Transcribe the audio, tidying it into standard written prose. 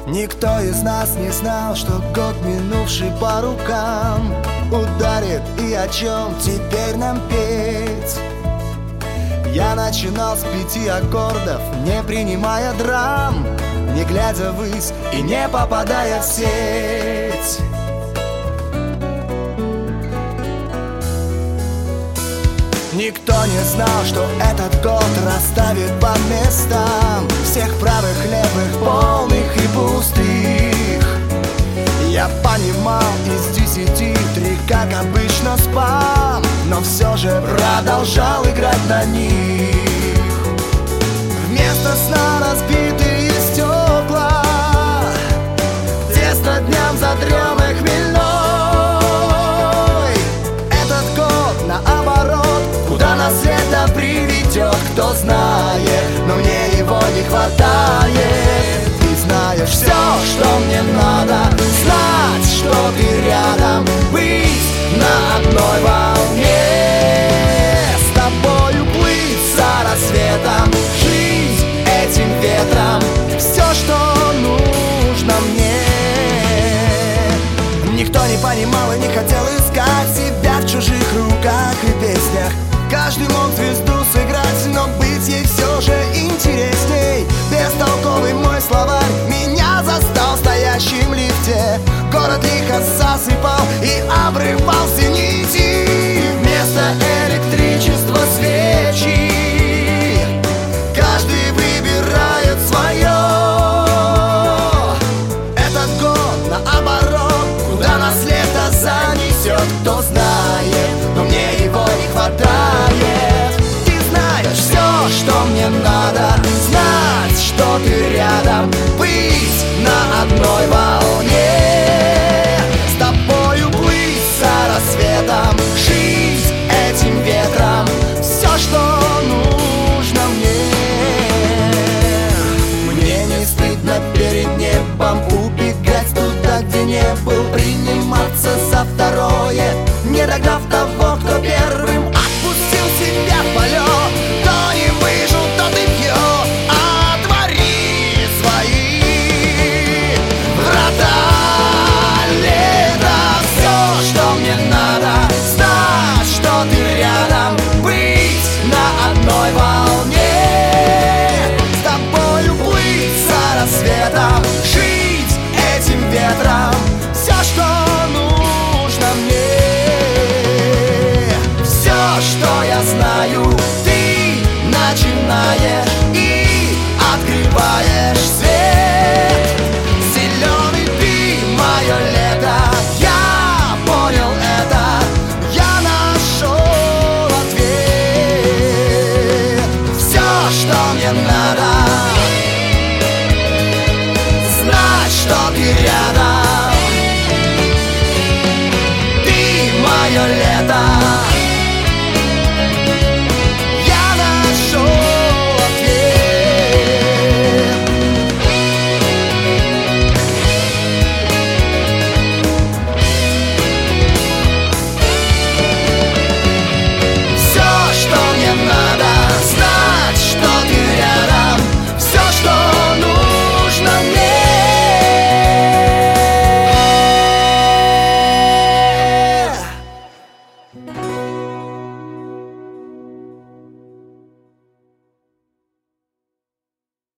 Никто из нас не знал, что год, минувший по рукам, ударит, и о чем теперь нам петь. Я начинал с 5 аккордов, не принимая драм, не глядя ввысь и не попадая в сеть. Никто не знал, что этот год расставит по местам всех правых, левых, полных и пустых. Я понимал, из 10 3, как обычно, спам, но все же продолжал играть на них. Вместо сна разбитые стекла, тесно дням за дремой хмельной. Этот год наоборот, куда нас это приведет, кто знает, но мне его не хватает. Ты знаешь все, что мне надо, знать, что ты рядом, быть на одной волне, с тобою плыть за рассветом, жить этим ветром, все, что нужно мне. Никто не понимал и не хотел искать себя в чужих руках и песнях. Каждый мог звезду сыграть, но быть ей все же интересней. Бестолковый мой словарь меня застал в стоящем лифте. Город лихо засыпал и обрывал все нити. Вместо электричества свечи, каждый выбирает свое. Этот год наоборот, куда нас лето занесет, кто знает, но мне его не хватает. Ты знаешь все, что мне надо, знать, что ты рядом, быть на одной волне, с тобою плыть за рассветом, жить этим ветром, все, что нужно мне. Мне не стыдно перед небом убегать туда, где не был, приниматься за второе, не догнав того, кто первым отпустил себя в полет. Кто не выжил, тот и пьет, отвори свои врата. Лето, все, что мне надо, знать, что ты рядом, быть на одной волне, с тобою плыть за рассветом, жить этим ветром, все, что нужно мне. Все, что я знаю, ты начинаешь и открываешь свет. Зеленый ты, мое лето, я понял это, я нашел ответ. Все, что мне надо, знать, что ты рядом,